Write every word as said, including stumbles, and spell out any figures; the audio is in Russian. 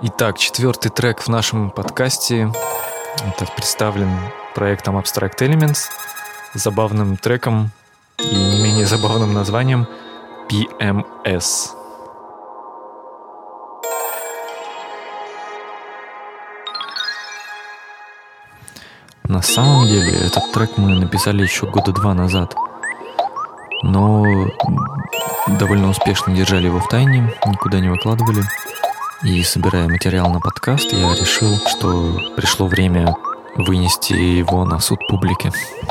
Итак, четвертый трек в нашем подкасте. Это представлен проектом Abstract Elements с забавным треком и не менее забавным названием пи эм эс. На самом деле, этот трек мы написали еще года два назад, но довольно успешно держали его в тайне, никуда не выкладывали. И, собирая материал на подкаст, я решил, что пришло время вынести его на суд публики.